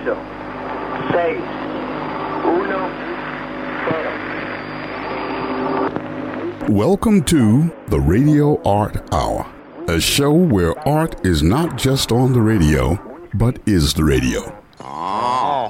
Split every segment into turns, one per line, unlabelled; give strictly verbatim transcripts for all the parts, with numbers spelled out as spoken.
ocho, seis, uno, cero.
Welcome to the Radio Art Hour, a show where art is not just on the radio, but is the radio.
Oh,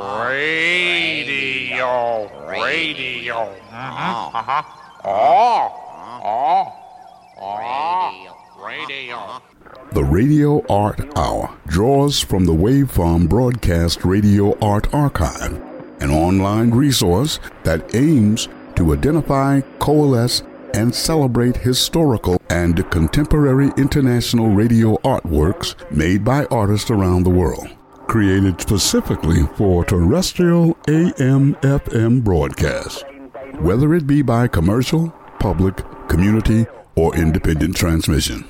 radio, radio. Uh-huh, uh-huh. Oh, oh, oh, radio.
The Radio Art Hour draws from the Waveform Broadcast Radio Art Archive, an online resource that aims to identify, coalesce, and celebrate historical and contemporary international radio artworks made by artists around the world. Created specifically for terrestrial A M F M broadcasts, whether it be by commercial, public, community, or independent transmission.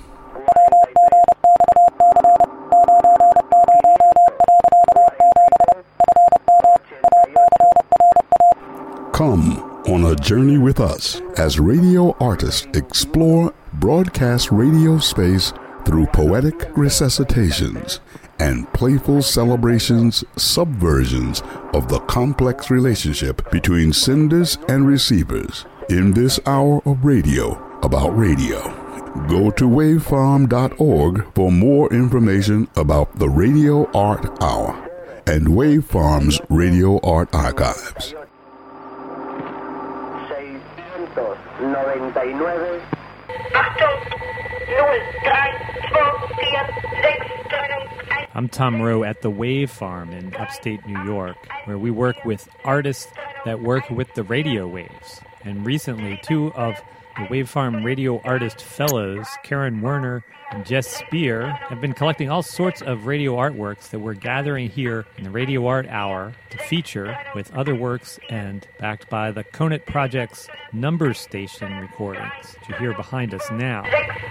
Come on a journey with us as radio artists explore broadcast radio space through poetic resuscitations and playful celebrations, subversions of the complex relationship between senders and receivers in this hour of radio about radio. Go to waveform dot org for more information about the Radio Art Hour and Waveform's Radio Art Archives.
I'm Tom Rowe at the Waveform in upstate New York, where we work with artists that work with the radio waves. And recently, two of the Waveform Radio Artist Fellows, Karen Werner and Jess Spear, have been collecting all sorts of radio artworks that we're gathering here in the Radio Art Hour to feature with other works and backed by the Conant Project's Number Station recordings, which you hear behind us now.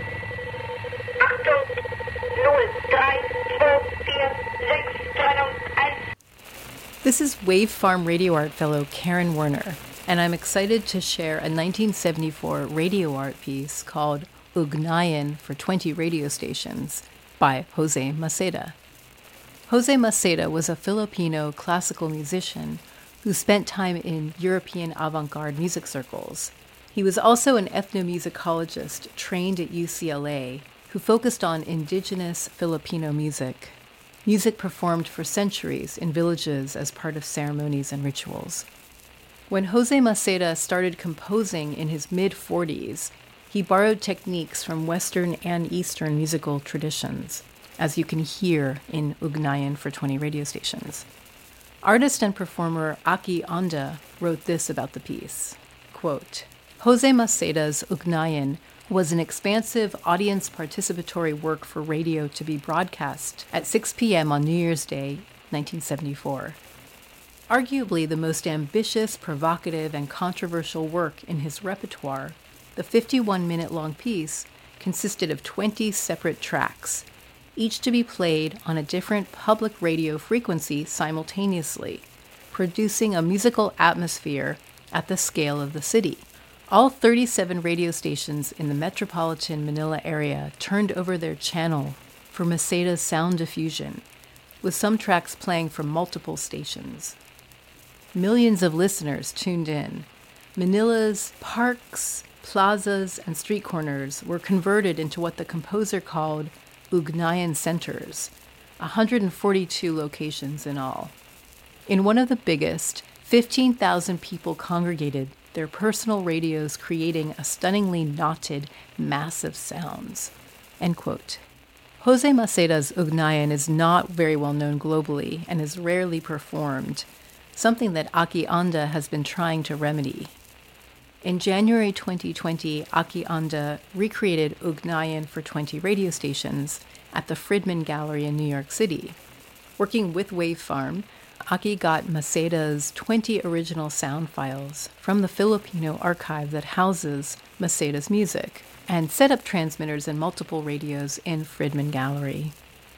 This is Waveform Radio Art Fellow Karen Werner, and I'm excited to share a nineteen seventy-four radio art piece called Ugnayan for twenty radio stations by Jose Maceda. Jose Maceda was a Filipino classical musician who spent time in European avant-garde music circles. He was also an ethnomusicologist trained at U C L A who focused on indigenous Filipino music, music performed for centuries in villages as part of ceremonies and rituals. When Jose Maceda started composing in his mid-forties, he borrowed techniques from Western and Eastern musical traditions, as you can hear in Ugnayan for twenty radio stations. Artist and performer Aki Anda wrote this about the piece, quote, Jose Maceda's Ugnayan was an expansive audience participatory work for radio to be broadcast at six p.m. on New Year's Day, nineteen seventy-four. Arguably the most ambitious, provocative, and controversial work in his repertoire, the fifty-one minute long piece consisted of twenty separate tracks, each to be played on a different public radio frequency simultaneously, producing a musical atmosphere at the scale of the city. All thirty-seven radio stations in the metropolitan Manila area turned over their channel for Maceda's sound diffusion, with some tracks playing from multiple stations. Millions of listeners tuned in. Manila's parks, plazas, and street corners were converted into what the composer called Ugnayan centers, one hundred forty-two locations in all. In one of the biggest, fifteen thousand people congregated, their personal radios creating a stunningly knotted, massive sounds. End quote. Jose Maceda's Ugnayan is not very well known globally and is rarely performed, something that Aki Anda has been trying to remedy. In January twenty twenty, Aki Anda recreated Ugnayan for twenty radio stations at the Friedman Gallery in New York City. Working with Waveform, Aki got Maceda's twenty original sound files from the Filipino archive that houses Maceda's music and set up transmitters and multiple radios in Friedman Gallery.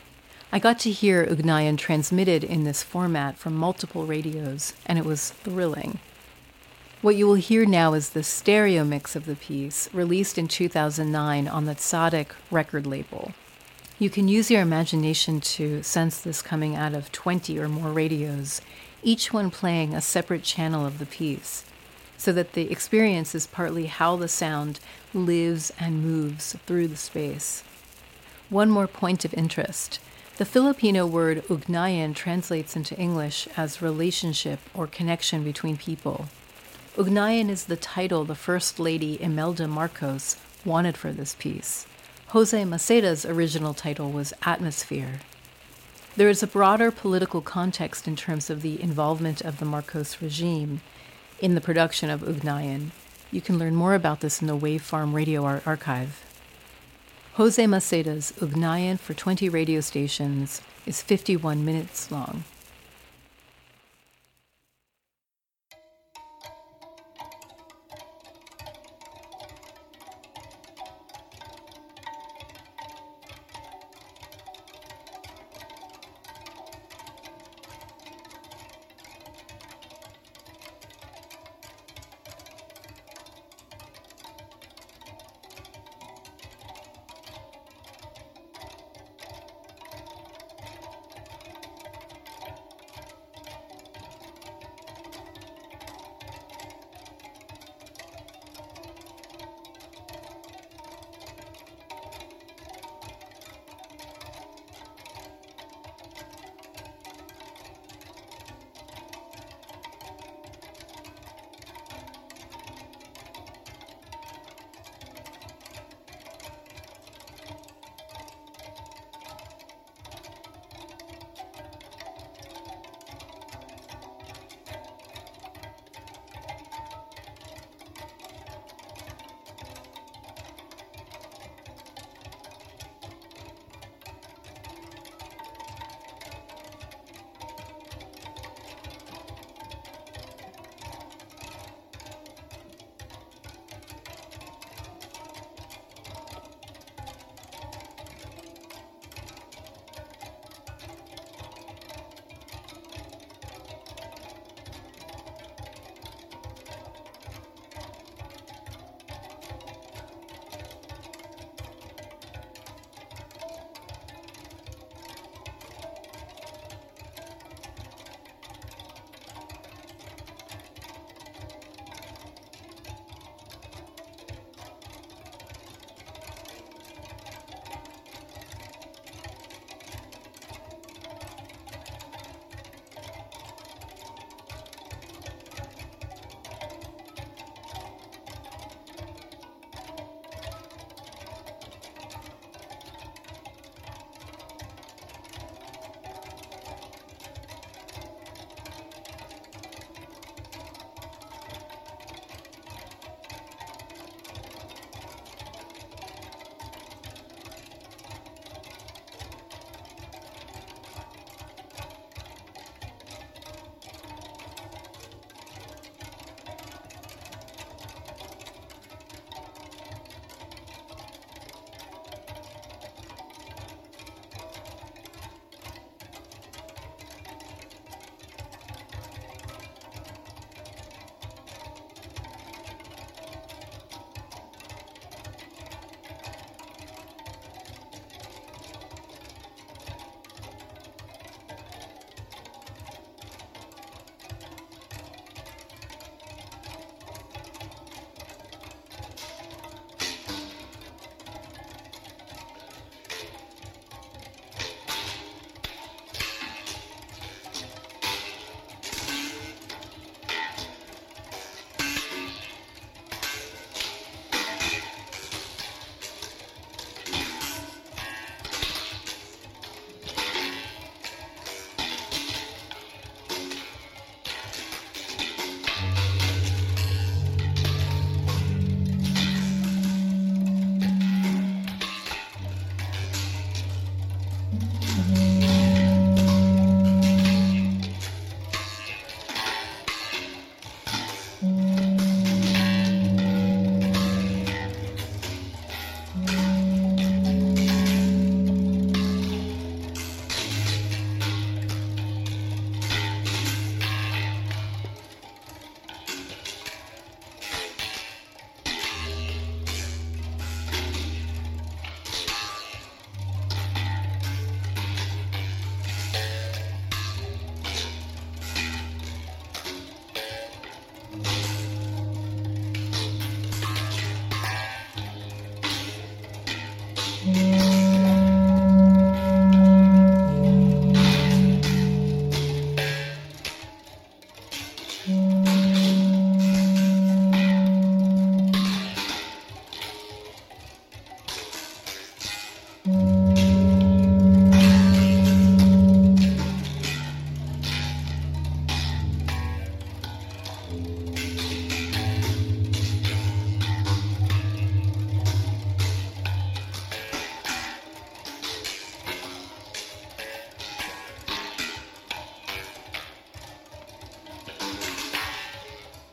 I got to hear Ugnayan transmitted in this format from multiple radios, and it was thrilling. What you will hear now is the stereo mix of the piece, released in two thousand nine on the Tzaddik record label. You can use your imagination to sense this coming out of twenty or more radios, each one playing a separate channel of the piece, so that the experience is partly how the sound lives and moves through the space. One more point of interest. The Filipino word ugnayan translates into English as relationship or connection between people. Ugnayan is the title the First Lady Imelda Marcos wanted for this piece. Jose Maceda's original title was Atmosphere. There is a broader political context in terms of the involvement of the Marcos regime in the production of Ugnayan. You can learn more about this in the Wave Farm Radio Art Archive. Jose Maceda's Ugnayan for twenty radio stations is fifty-one minutes long.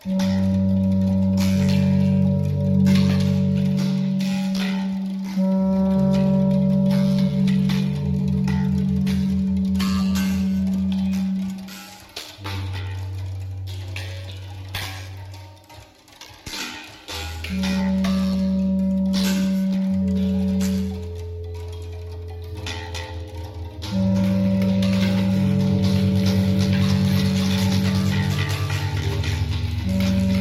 Mm-hmm.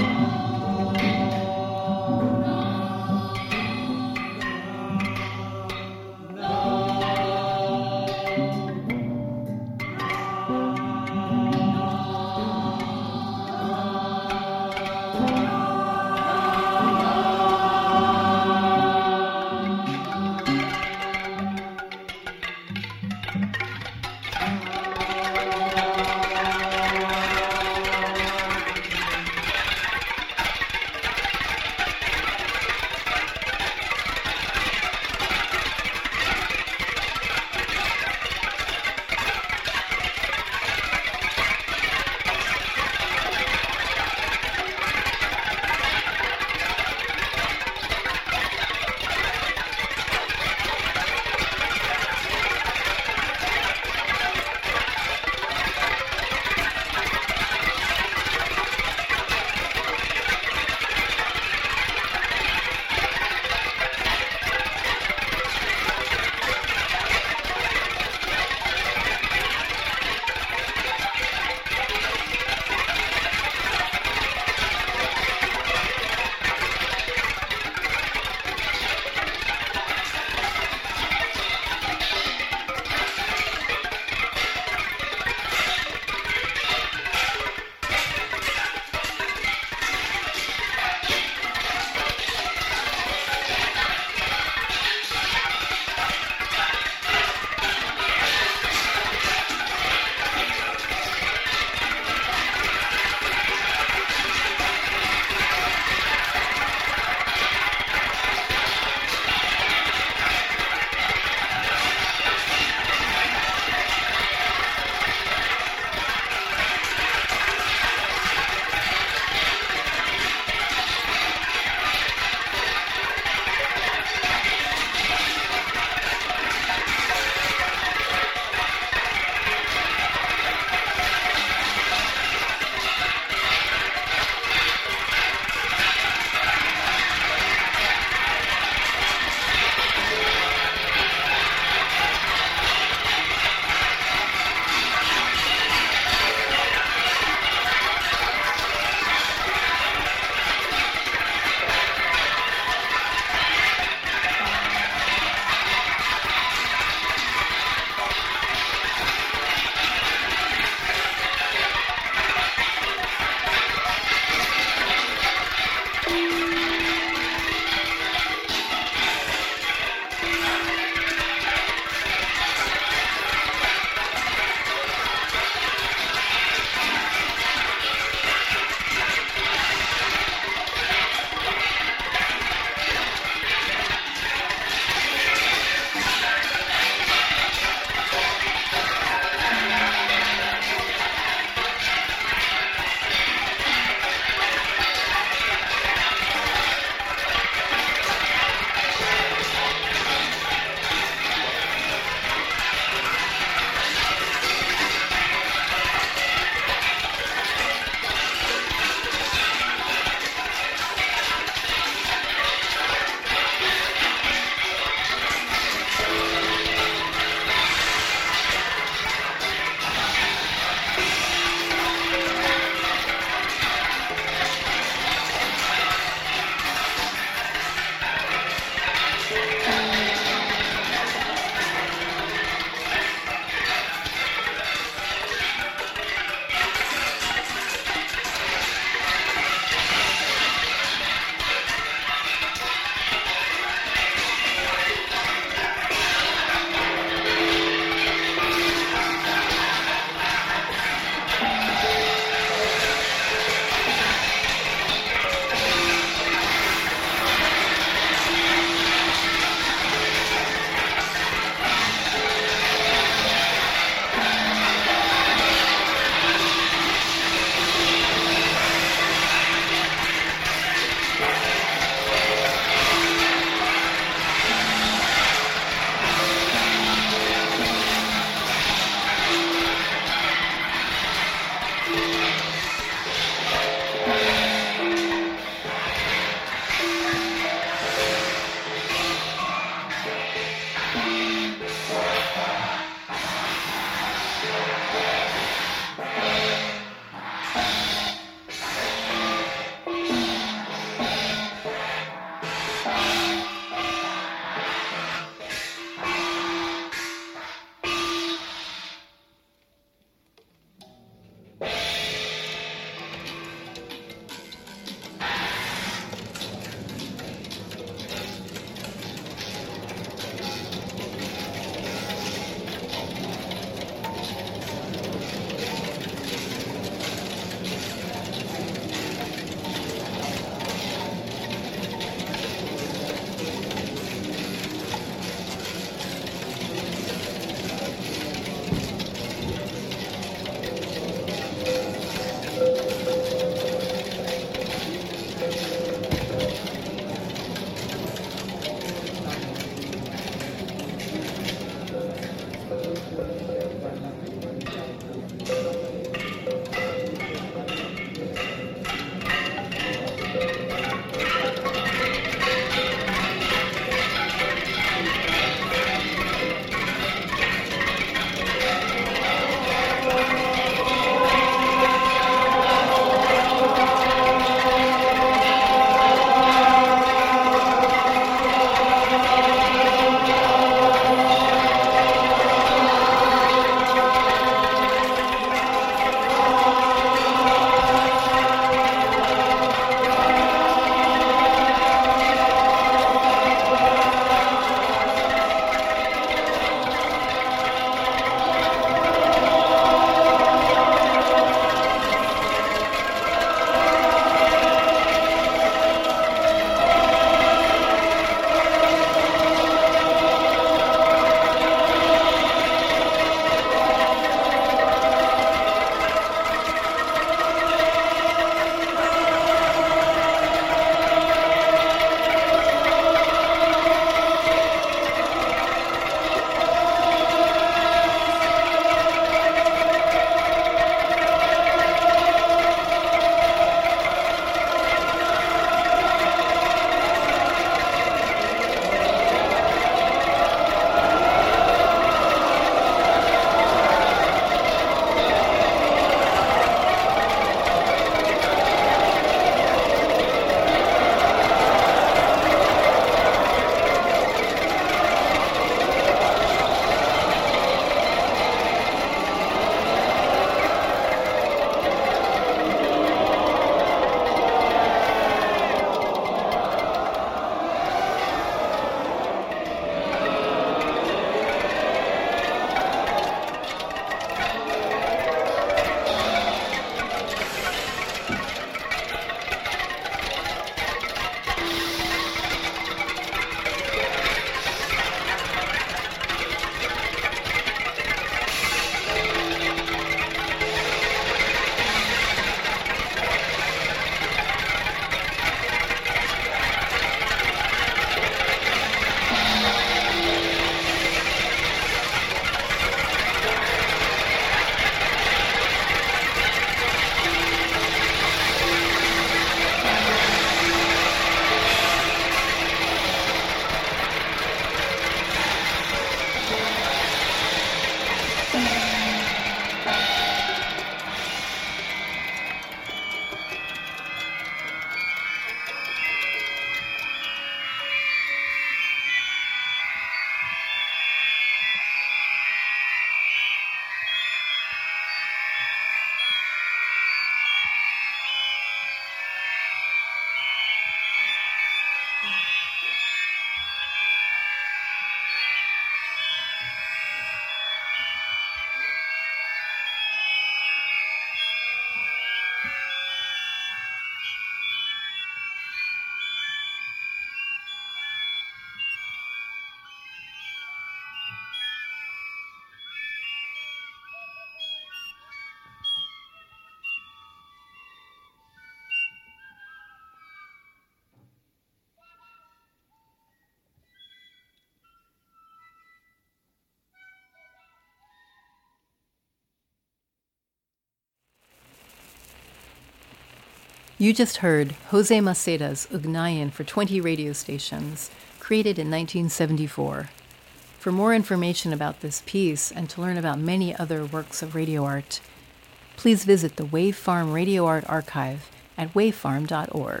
You just heard Jose Maceda's Ugnayan for twenty radio stations, created in nineteen seventy-four. For more information about this piece and to learn about many other works of radio art, please visit the Wave Farm Radio Art Archive at wave farm dot org.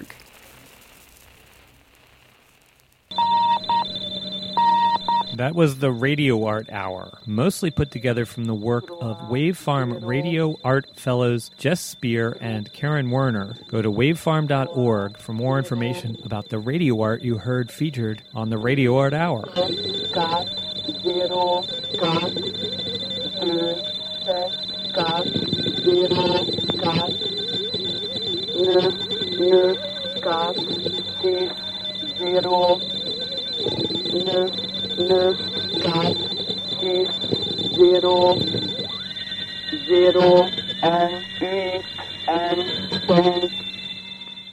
That was the Radio Art Hour, mostly put together from the work of Wave Farm Radio Art Fellows Jess Spear and Karen Werner. Go to wave farm dot org for more information about the radio art you heard featured on the Radio Art Hour.
Got zero, got two, got zero, got nu, nu, got six, zero, nu, nu, got six, zero, zero, and eight, and ten.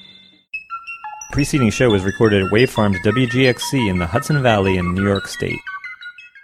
The preceding show was recorded at Wave Farm's W G X C in the Hudson Valley in New York State.